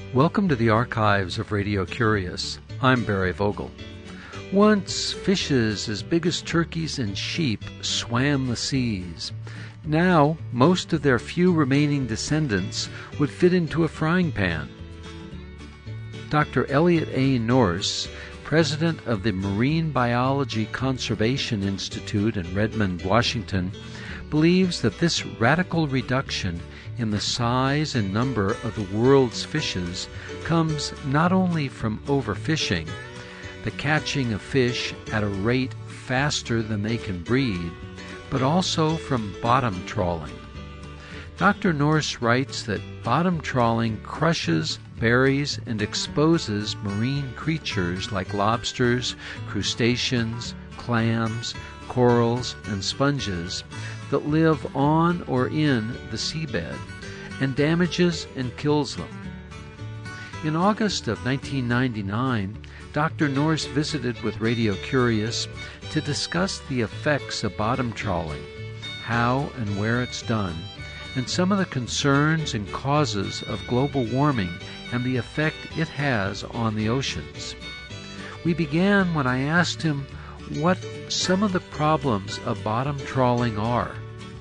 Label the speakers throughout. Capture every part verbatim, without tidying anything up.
Speaker 1: Welcome to the archives of Radio Curious. I'm Barry Vogel. Once, fishes as big as turkeys and sheep swam the seas. Now, most of their few remaining descendants would fit into a frying pan. Doctor Elliot A. Norse, president of the Marine Biology Conservation Institute in Redmond, Washington, believes that this radical reduction in the size and number of the world's fishes comes not only from overfishing, the catching of fish at a rate faster than they can breed, but also from bottom trawling. Doctor Norse writes that bottom trawling crushes, buries, and exposes marine creatures like lobsters, crustaceans, clams, corals, and sponges that live on or in the seabed, and damages and kills them. In August of nineteen ninety-nine, Doctor Norse visited with Radio Curious to discuss the effects of bottom trawling, how and where it's done, and some of the concerns and causes of global warming and the effect it has on the oceans. We began when I asked him what some of the problems of bottom trawling are.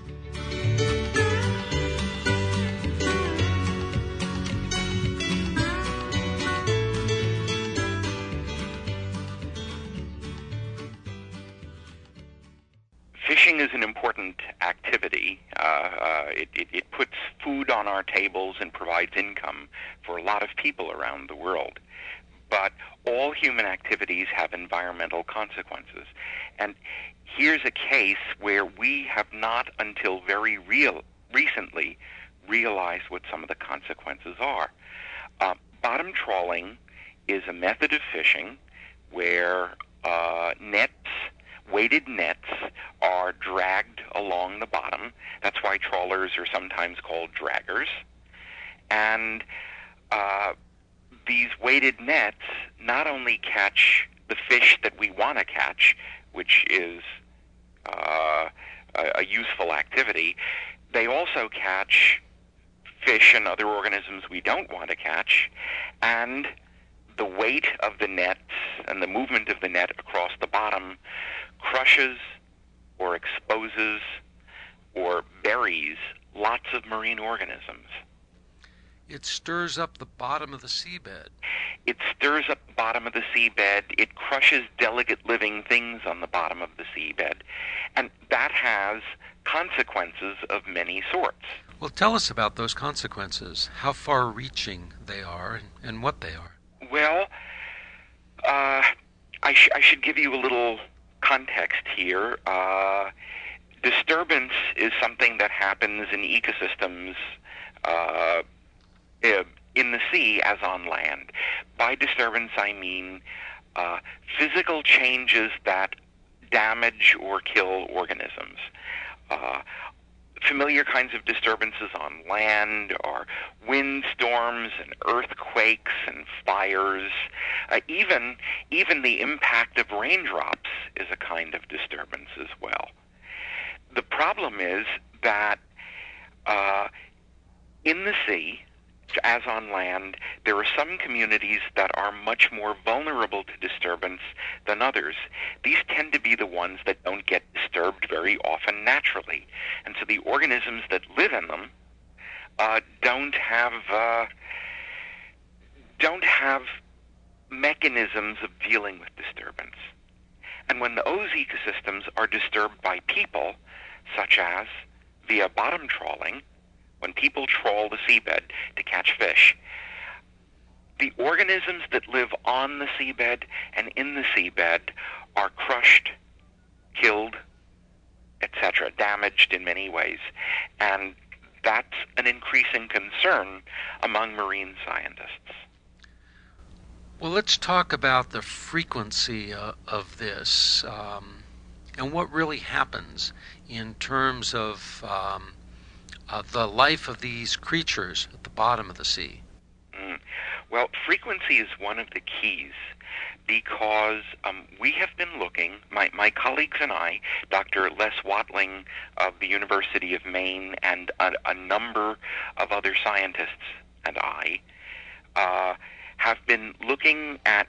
Speaker 2: Fishing is an important activity. Uh, uh, it, it, it puts food on our tables and provides income for a lot of people around the world. But all human activities have environmental consequences. And here's a case where we have not until very real, recently realized what some of the consequences are. Uh, bottom trawling is a method of fishing where uh, nets weighted nets are dragged along the bottom. That's why trawlers are sometimes called draggers. And uh, these weighted nets not only catch the fish that we want to catch, which is uh, a, a useful activity, they also catch fish and other organisms we don't want to catch, and the weight of the nets and the movement of the net across the bottom crushes or exposes or buries lots of marine organisms.
Speaker 1: It stirs up the bottom of the seabed.
Speaker 2: It stirs up the bottom of the seabed. It crushes delicate living things on the bottom of the seabed. And that has consequences of many sorts.
Speaker 1: Well, tell us about those consequences, how far-reaching they are and, and what they are.
Speaker 2: Well, uh, I, sh- I should give you a little context here. Uh, disturbance is something that happens in ecosystems uh, in the sea as on land. By disturbance, I mean uh, physical changes that damage or kill organisms. Uh, familiar kinds of disturbances on land are windstorms and earthquakes and fires. Uh, even, even the impact of raindrops is a kind of disturbance as well. The problem is that uh, in the sea, as on land, there are some communities that are much more vulnerable to disturbance than others. These tend to be the ones that don't get disturbed very often naturally. And so the organisms that live in them uh, don't have uh, don't have mechanisms of dealing with disturbance. And when those ecosystems are disturbed by people, such as via bottom trawling, when people trawl the seabed to catch fish, the organisms that live on the seabed and in the seabed are crushed, killed, et cetera, damaged in many ways. And that's an increasing concern among marine scientists.
Speaker 1: Well, let's talk about the frequency uh, of this um, and what really happens in terms of um, Uh, the life of these creatures at the bottom of the sea.
Speaker 2: Mm. Well, frequency is one of the keys because um, we have been looking, my, my colleagues and I, Doctor Les Watling of the University of Maine and a, a number of other scientists and I, uh, have been looking at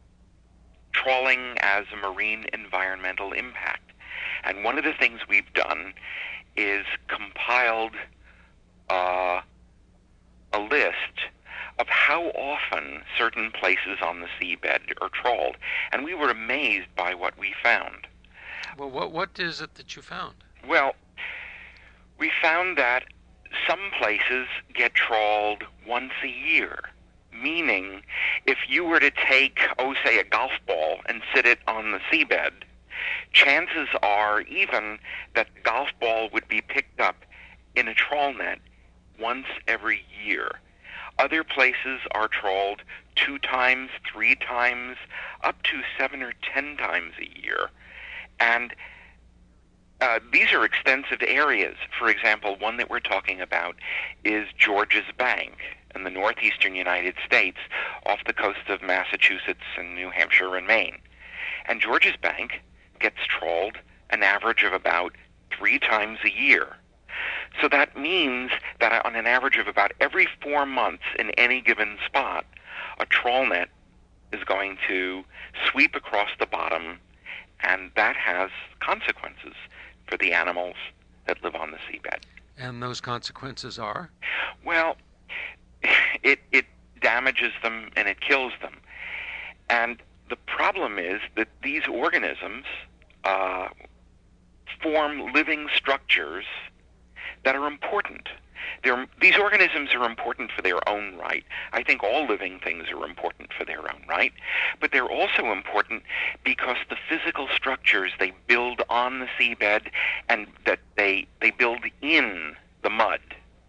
Speaker 2: trawling as a marine environmental impact. And one of the things we've done is compiled uh, a list of how often certain places on the seabed are trawled. And we were amazed by what we found.
Speaker 1: Well, what what is it that you found?
Speaker 2: Well, we found that some places get trawled once a year, meaning if you were to take, oh, say, a golf ball and sit it on the seabed, chances are even that the golf ball would be picked up in a trawl net once every year. Other places are trawled two times, three times, up to seven or ten times a year. And uh, these are extensive areas. For example, one that we're talking about is Georges Bank in the northeastern United States off the coast of Massachusetts and New Hampshire and Maine. And Georges Bank gets trawled an average of about three times a year. So that means that on an average of about every four months in any given spot, a trawl net is going to sweep across the bottom, and that has consequences for the animals that live on the seabed.
Speaker 1: And those consequences are?
Speaker 2: Well, it, it damages them and it kills them. And the problem is that these organisms uh, form living structures that are important. They're, these organisms are important for their own right. I think all living things are important for their own right, but they're also important because the physical structures they build on the seabed and that they, they build in the mud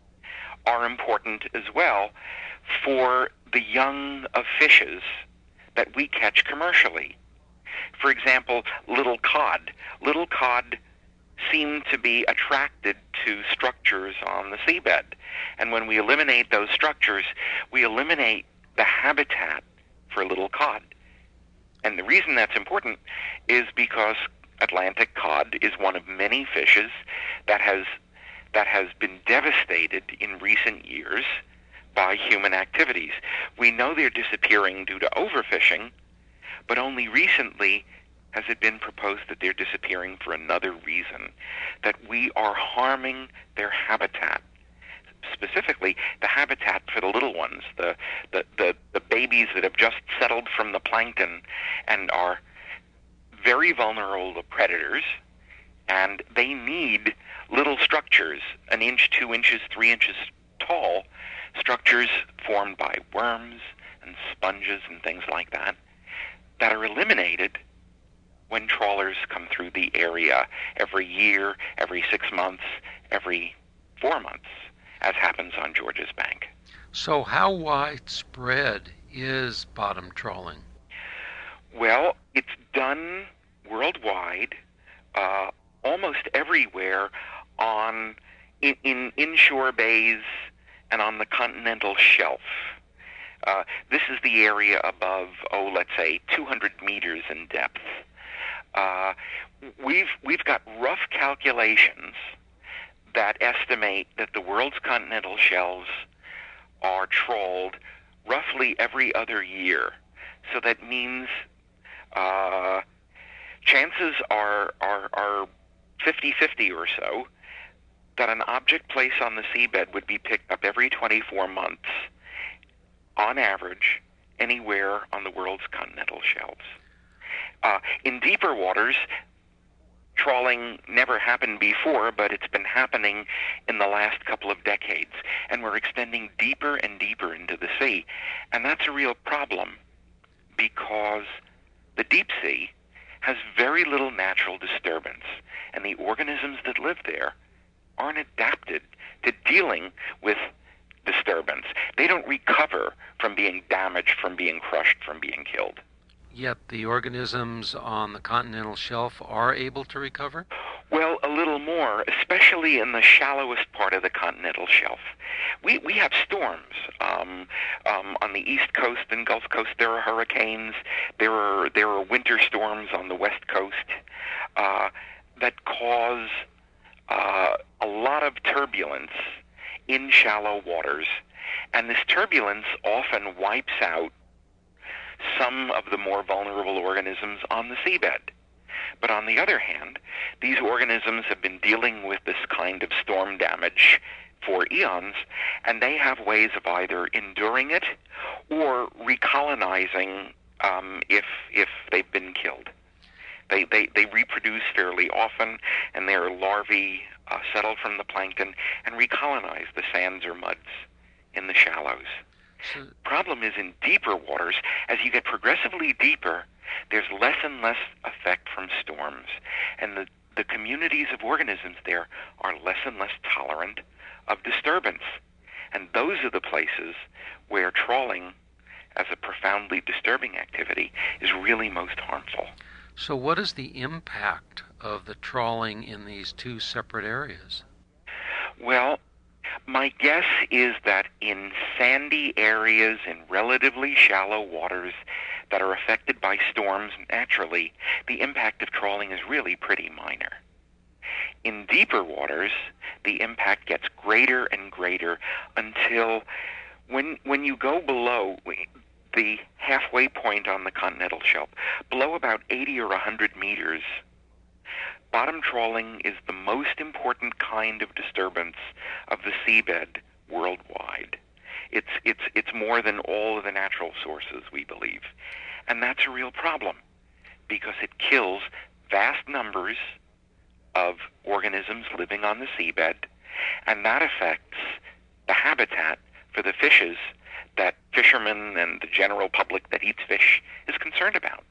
Speaker 2: are important as well for the young of fishes that we catch commercially. For example, little cod. Little cod seem to be attracted to structures on the seabed. And when we eliminate those structures, we eliminate the habitat for little cod. And the reason that's important is because Atlantic cod is one of many fishes that has that has been devastated in recent years by human activities. We know they're disappearing due to overfishing, but only recently has it been proposed that they're disappearing for another reason, that we are harming their habitat, specifically the habitat for the little ones, the, the, the, the babies that have just settled from the plankton and are very vulnerable to predators, and they need little structures, an inch, two inches, three inches tall, structures formed by worms and sponges and things like that, that are eliminated when trawlers come through the area every year, every six months, every four months, as happens on Georges Bank.
Speaker 1: So how widespread is bottom trawling?
Speaker 2: Well, it's done worldwide, uh, almost everywhere on in, in inshore bays and on the continental shelf. Uh, this is the area above, oh, let's say, two hundred meters in depth. Uh, we've we've got rough calculations that estimate that the world's continental shelves are trawled roughly every other year. So that means uh, chances are are are fifty-fifty or so that an object placed on the seabed would be picked up every twenty-four months, on average, anywhere on the world's continental shelves. Uh, in deeper waters, trawling never happened before, but it's been happening in the last couple of decades, and we're extending deeper and deeper into the sea. And that's a real problem because the deep sea has very little natural disturbance, and the organisms that live there aren't adapted to dealing with disturbance. They don't recover from being damaged, from being crushed, from being killed.
Speaker 1: Yet the organisms on the continental shelf are able to recover?
Speaker 2: Well, a little more, especially in the shallowest part of the continental shelf. We we have storms. Um, um, on the East Coast and Gulf Coast, there are hurricanes. There are there are winter storms on the West Coast uh, that cause uh, a lot of turbulence in shallow waters. And this turbulence often wipes out some of the more vulnerable organisms on the seabed. But on the other hand, these organisms have been dealing with this kind of storm damage for eons, and they have ways of either enduring it or recolonizing um, if if they've been killed. They, they, they reproduce fairly often, and their larvae uh, settle from the plankton and recolonize the sands or muds in the shallows.
Speaker 1: So,
Speaker 2: Problem is in deeper waters, as you get progressively deeper, there's less and less effect from storms, and the, the communities of organisms there are less and less tolerant of disturbance. And those are the places where trawling, as a profoundly disturbing activity, is really most harmful.
Speaker 1: so what is the impact of the trawling in these two separate areas?
Speaker 2: Well, my guess is that in sandy areas in relatively shallow waters that are affected by storms naturally, the impact of trawling is really pretty minor. In deeper waters, the impact gets greater and greater until when when you go below the halfway point on the continental shelf, below about eighty or one hundred meters, bottom trawling is the most important kind of disturbance of the seabed worldwide. It's it's it's more than all of the natural sources, we believe. And that's a real problem because it kills vast numbers of organisms living on the seabed, and that affects the habitat for the fishes that fishermen and the general public that eats fish is concerned about.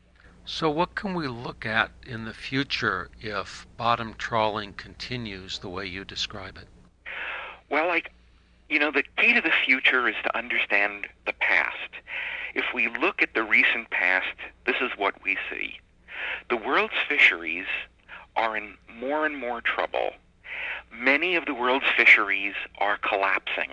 Speaker 1: So what can we look at in the future if bottom trawling continues the way you describe it?
Speaker 2: Well, like, you know, the key to the future is to understand the past. If we look at the recent past, this is what we see. The world's fisheries are in more and more trouble. Many of the world's fisheries are collapsing.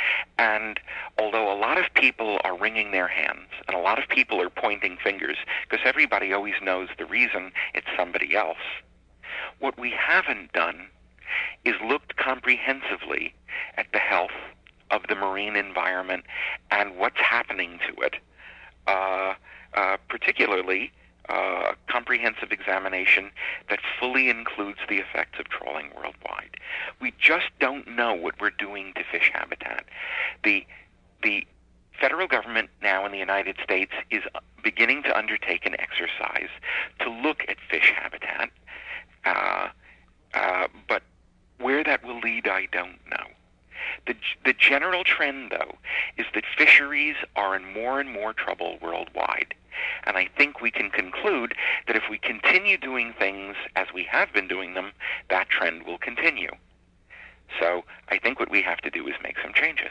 Speaker 2: And although a lot of people are wringing their hands and a lot of people are pointing fingers because everybody always knows the reason, it's somebody else, what we haven't done is looked comprehensively at the health of the marine environment and what's happening to it, uh, uh, particularly uh, a comprehensive examination that fully includes the effects of trawling worldwide. We just don't know what we're doing to fish habitat. The the federal government now in the United States is beginning to undertake an exercise to look at fish habitat, uh, uh, but where that will lead, I don't know. The, the general trend, though, is that fisheries are in more and more trouble worldwide. And I think we can conclude that if we continue doing things as we have been doing them, that trend will continue. So I think what we have to do is make some changes.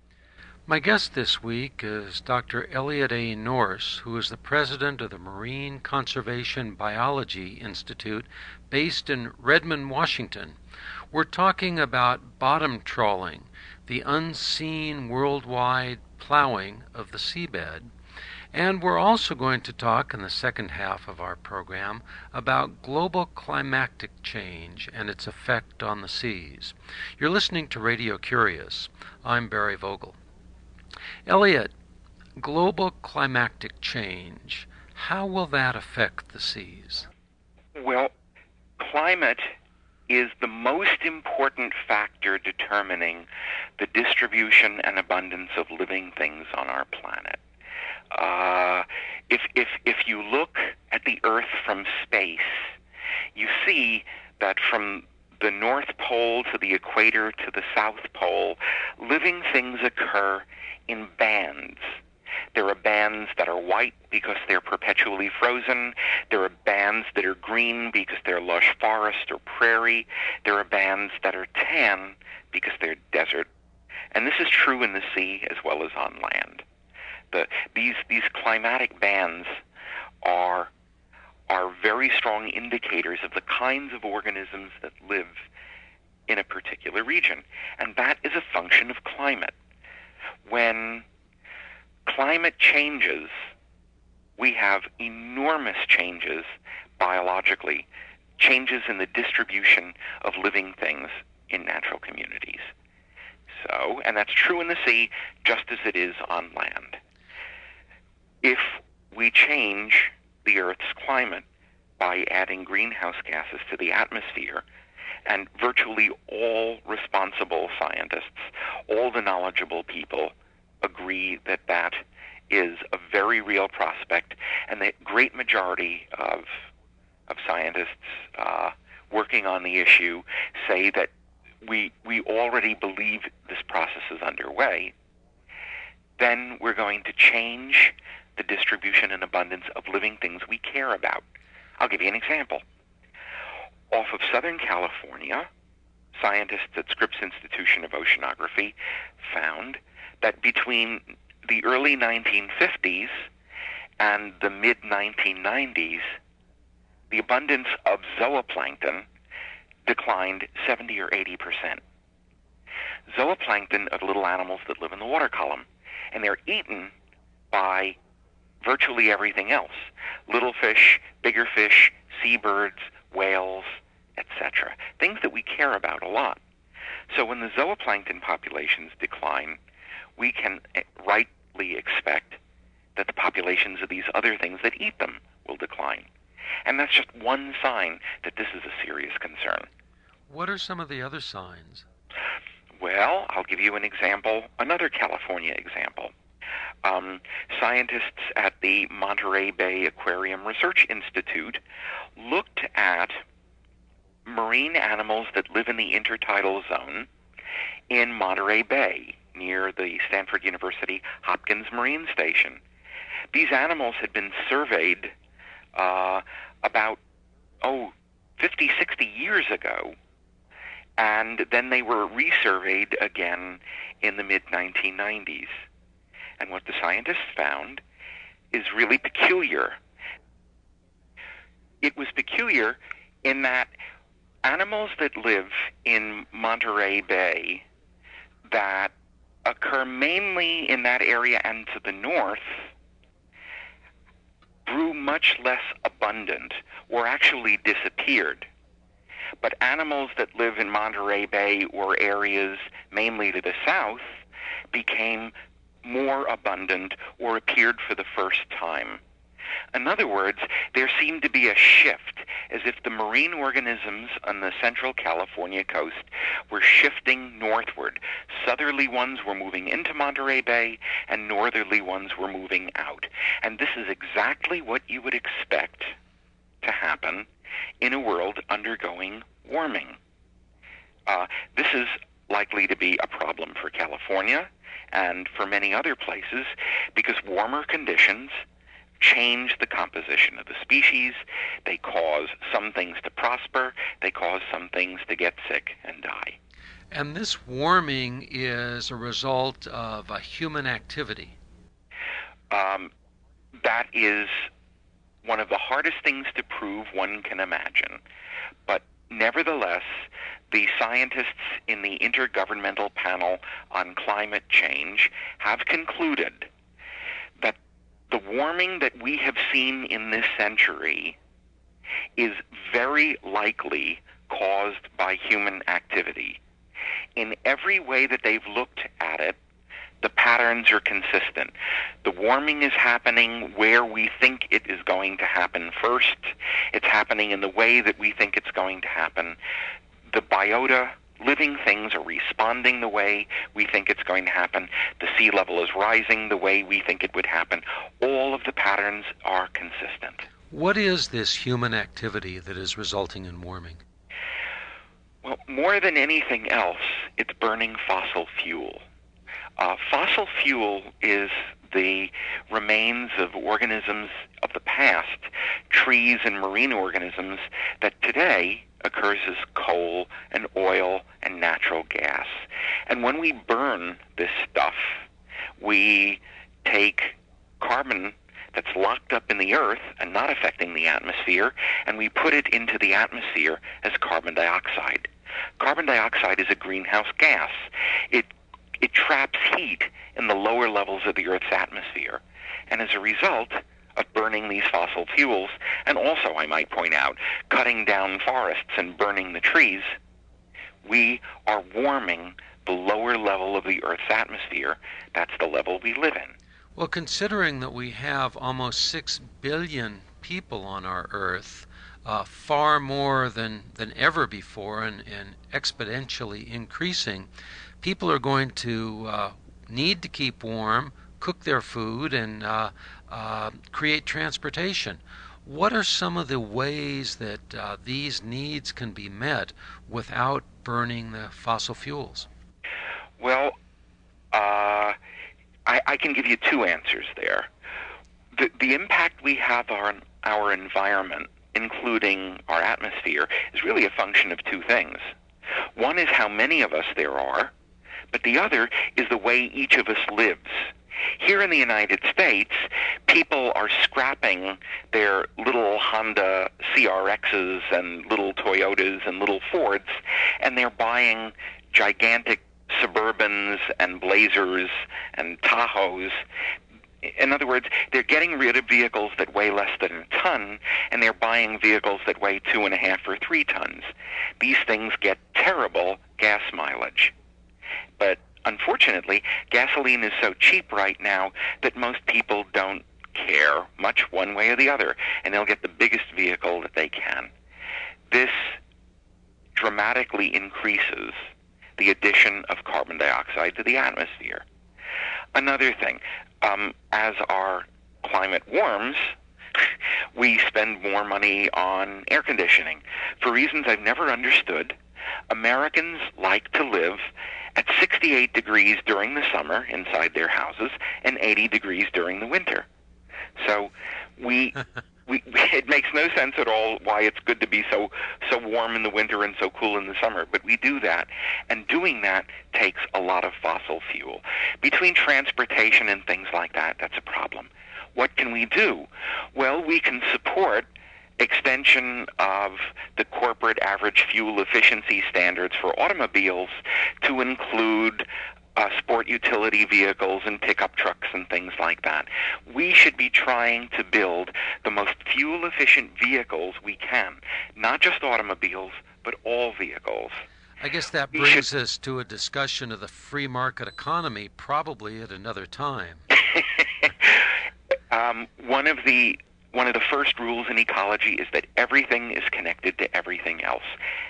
Speaker 1: My guest this week is Doctor Elliot A. Norse, who is the president of the Marine Conservation Biology Institute based in Redmond, Washington. We're talking about bottom trawling, the unseen worldwide plowing of the seabed. And we're also going to talk in the second half of our program about global climatic change and its effect on the seas. You're listening to Radio Curious. I'm Barry Vogel. Elliot, global climatic change, how will that affect the seas?
Speaker 2: Well, climate is the most important factor determining the distribution and abundance of living things on our planet. Uh, if, if, if you look at the Earth from space, you see that from the North Pole to the equator to the South Pole, living things occur in bands. There are bands that are white because they're perpetually frozen. There are bands that are green because they're lush forest or prairie. There are bands that are tan because they're desert. And this is true in the sea as well as on land. The, these, these climatic bands are, are very strong indicators of the kinds of organisms that live in a particular region. And that is a function of climate. When climate changes, we have enormous changes biologically, changes in the distribution of living things in natural communities. so, and that's true in the sea just as it is on land. If we change the Earth's climate by adding greenhouse gases to the atmosphere, and virtually all responsible scientists, all the knowledgeable people, agree that that is a very real prospect, and the great majority of of scientists uh, working on the issue say that we we already believe this process is underway, then we're going to change the distribution and abundance of living things we care about. I'll give you an example. Off of Southern California, scientists at Scripps Institution of Oceanography found that between the early nineteen fifties and the mid nineteen nineties, the abundance of zooplankton declined seventy or eighty percent. Zooplankton are little animals that live in the water column, and they're eaten by virtually everything else. Little fish, bigger fish, seabirds, whales, et cetera. Things that we care about a lot. So when the zooplankton populations decline, we can rightly expect that the populations of these other things that eat them will decline. And that's just one sign that this is a serious concern.
Speaker 1: What are some of the other signs?
Speaker 2: Well, I'll give you an example, another California example. Um, scientists at the Monterey Bay Aquarium Research Institute looked at marine animals that live in the intertidal zone in Monterey Bay near the Stanford University Hopkins Marine Station. These animals had been surveyed uh, about, oh, fifty, sixty years ago, and then they were resurveyed again in the mid nineteen nineties. And what the scientists found is really peculiar. It was peculiar in that animals that live in Monterey Bay that occur mainly in that area and to the north grew much less abundant or actually disappeared. But animals that live in Monterey Bay or areas mainly to the south became more abundant or appeared for the first time. In other words, there seemed to be a shift, as if the marine organisms on the central California coast were shifting northward. Southerly ones were moving into Monterey Bay, and northerly ones were moving out. And this is exactly what you would expect to happen in a world undergoing warming. Uh, this is likely to be a problem for California and for many other places, because warmer conditions change the composition of the species. They cause some things to prosper. They cause some things to get sick and die.
Speaker 1: And this warming is a result of a human activity.
Speaker 2: Um, that is one of the hardest things to prove one can imagine. But nevertheless, the scientists in the Intergovernmental Panel on Climate Change have concluded that the warming that we have seen in this century is very likely caused by human activity. In every way that they've looked at it, the patterns are consistent. The warming is happening where we think it is going to happen first. It's happening in the way that we think it's going to happen. The biota, living things, are responding the way we think it's going to happen. The sea level is rising the way we think it would happen. All of the patterns are consistent.
Speaker 1: What is this human activity that is resulting in warming?
Speaker 2: Well, more than anything else, it's burning fossil fuel. Uh, fossil fuel is the remains of organisms of the past, trees and marine organisms, that today occurs as coal and oil and natural gas. And when we burn this stuff, we take carbon that's locked up in the earth and not affecting the atmosphere, and we put it into the atmosphere as carbon dioxide. Carbon dioxide is a greenhouse gas. It It traps heat in the lower levels of the Earth's atmosphere. And as a result of burning these fossil fuels, and also, I might point out, cutting down forests and burning the trees, we are warming the lower level of the Earth's atmosphere. That's the level we live in.
Speaker 1: Well, considering that we have almost six billion people on our Earth, uh, far more than, than ever before, and, and exponentially increasing, people are going to uh, need to keep warm, cook their food, and uh, uh, create transportation. What are some of the ways that uh, these needs can be met without burning the fossil fuels?
Speaker 2: Well, uh, I, I can give you two answers there. The, the impact we have on our environment, including our atmosphere, is really a function of two things. One is how many of us there are, but the other is the way each of us lives. Here in the United States, people are scrapping their little Honda C R Xs and little Toyotas and little Fords, and they're buying gigantic Suburbans and Blazers and Tahoes. In other words, they're getting rid of vehicles that weigh less than a ton, and they're buying vehicles that weigh two and a half or three tons. These things get terrible gas mileage. But unfortunately, gasoline is so cheap right now that most people don't care much one way or the other, and they'll get the biggest vehicle that they can. This dramatically increases the addition of carbon dioxide to the atmosphere. Another thing, um, as our climate warms, we spend more money on air conditioning. For reasons I've never understood, Americans like to live at sixty-eight degrees during the summer inside their houses and eighty degrees during the winter. So we, we it makes no sense at all why it's good to be so so warm in the winter and so cool in the summer, but we do that, and doing that takes a lot of fossil fuel. Between transportation and things like that, that's a problem. What can we do? Well, we can support extension of the corporate average fuel efficiency standards for automobiles to include uh, sport utility vehicles and pickup trucks and things like that. We should be trying to build the most fuel-efficient vehicles we can, not just automobiles, but all vehicles.
Speaker 1: I guess that
Speaker 2: We
Speaker 1: brings
Speaker 2: should-
Speaker 1: us to a discussion of the free market economy, probably at another time.
Speaker 2: um, one of the One of the first rules in ecology is that everything is connected to everything else.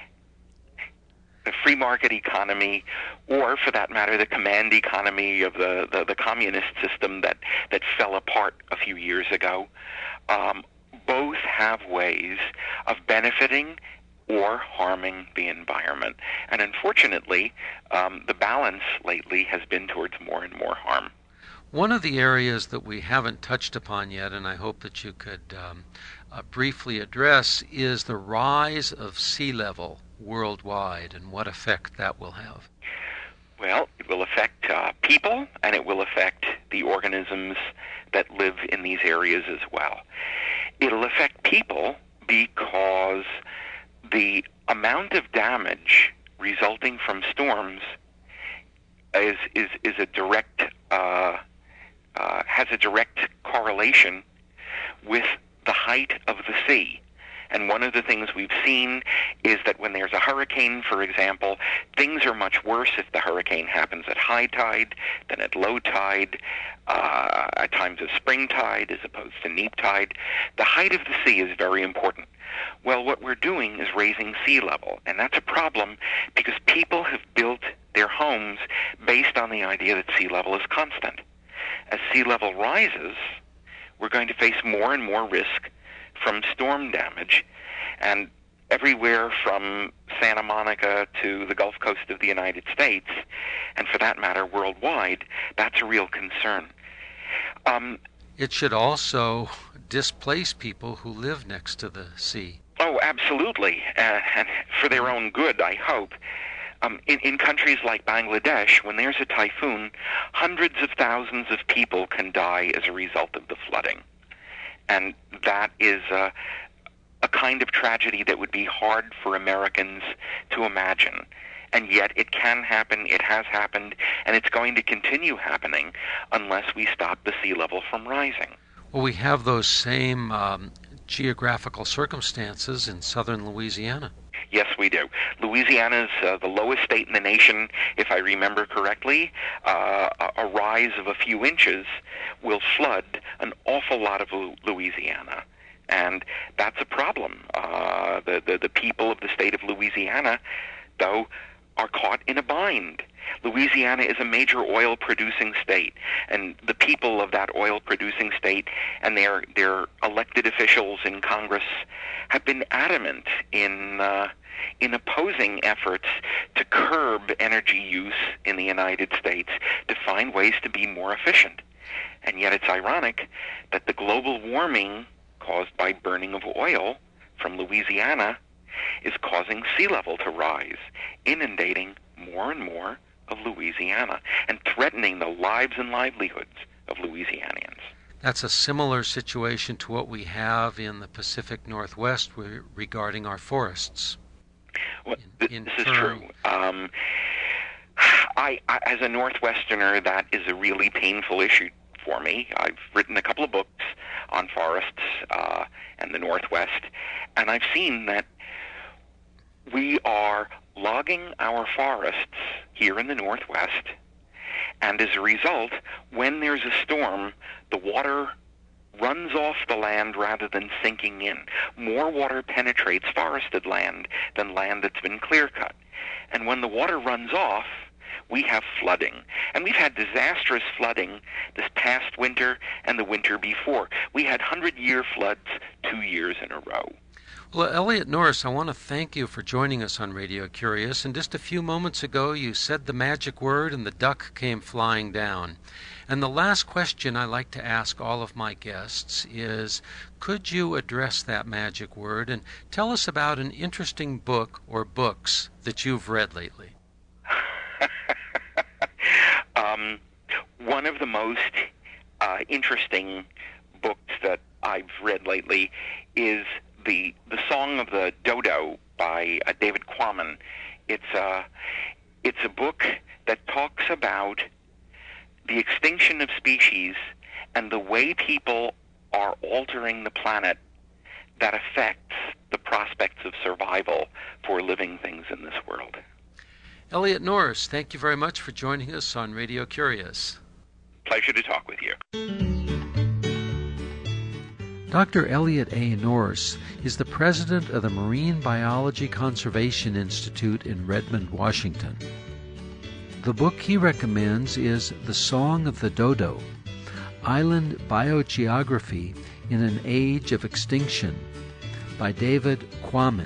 Speaker 2: The free market economy, or for that matter, the command economy of the, the, the communist system that, that fell apart a few years ago, um, both have ways of benefiting or harming the environment. And unfortunately, um, the balance lately has been towards more and more harm.
Speaker 1: One of the areas that we haven't touched upon yet, and I hope that you could um, uh, briefly address, is the rise of sea level worldwide and what effect that will have.
Speaker 2: Well, it will affect uh, people, and it will affect the organisms that live in these areas as well. It'll affect people because the amount of damage resulting from storms is is, is a direct uh, Uh, has a direct correlation with the height of the sea. And one of the things we've seen is that when there's a hurricane, for example, things are much worse if the hurricane happens at high tide than at low tide, uh, at times of spring tide as opposed to neap tide. The height of the sea is very important. Well, what we're doing is raising sea level, and that's a problem because people have built their homes based on the idea that sea level is constant. As sea level rises, we're going to face more and more risk from storm damage, and everywhere from Santa Monica to the Gulf Coast of the United States, and for that matter worldwide, that's a real concern. Um,
Speaker 1: It should also displace people who live next to the sea.
Speaker 2: oh, absolutely, uh, and for their own good, I hope. Um, in, in countries like Bangladesh, when there's a typhoon, hundreds of thousands of people can die as a result of the flooding. And that is uh, a kind of tragedy that would be hard for Americans to imagine. And yet it can happen, it has happened, and it's going to continue happening unless we stop the sea level from rising.
Speaker 1: Well, we have those same um, geographical circumstances in southern Louisiana.
Speaker 2: Yes, we do. Louisiana's uh, the lowest state in the nation, if I remember correctly. Uh, a rise of a few inches will flood an awful lot of Louisiana. And that's a problem. Uh, the, the, the people of the state of Louisiana, though, are caught in a bind. Louisiana is a major oil-producing state, and the people of that oil-producing state and their their elected officials in Congress have been adamant in uh, in opposing efforts to curb energy use in the United States, to find ways to be more efficient. And yet it's ironic that the global warming caused by burning of oil from Louisiana is causing sea level to rise, inundating more and more of Louisiana and threatening the lives and livelihoods of Louisianians.
Speaker 1: That's a similar situation to what we have in the Pacific Northwest regarding our forests.
Speaker 2: Well,
Speaker 1: in,
Speaker 2: th-
Speaker 1: in
Speaker 2: this
Speaker 1: term...
Speaker 2: is true. Um, I, I, as a Northwesterner, that is a really painful issue for me. I've written a couple of books on forests uh, and the Northwest, and I've seen that we are logging our forests here in the Northwest, and as a result, when there's a storm, the water runs off the land rather than sinking in. More water penetrates forested land than land that's been clear-cut. And when the water runs off, we have flooding. And we've had disastrous flooding this past winter and the winter before. We had hundred-year floods two years in a row.
Speaker 1: Well, Elliot Norris, I want to thank you for joining us on Radio Curious. And just a few moments ago, you said the magic word and the duck came flying down. And the last question I like to ask all of my guests is, could you address that magic word and tell us about an interesting book or books that you've read lately?
Speaker 2: um, one of the most uh, interesting books that I've read lately is the the Song of the Dodo by uh, David Quammen. It's a it's a book that talks about the extinction of species and the way people are altering the planet that affects the prospects of survival for living things in this world.
Speaker 1: Elliot Norris, thank you very much for joining us on Radio Curious.
Speaker 2: Pleasure to talk with you.
Speaker 1: Doctor Elliot A. Norris is the president of the Marine Biology Conservation Institute in Redmond, Washington. The book he recommends is The Song of the Dodo, Island Biogeography in an Age of Extinction by David Quammen.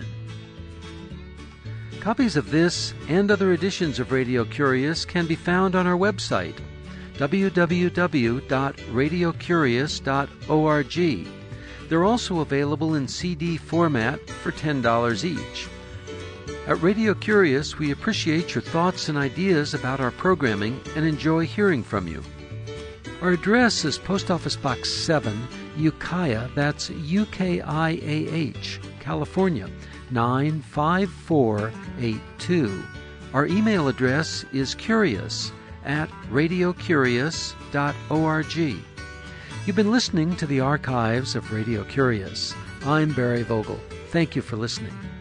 Speaker 1: Copies of this and other editions of Radio Curious can be found on our website, w w w dot radio curious dot org. They're also available in C D format for ten dollars each. At Radio Curious, we appreciate your thoughts and ideas about our programming and enjoy hearing from you. Our address is Post Office Box seven, Ukiah, that's U K I A H, California, nine five four eight two. Our email address is curious at radio curious dot org. You've been listening to the archives of Radio Curious. I'm Barry Vogel. Thank you for listening.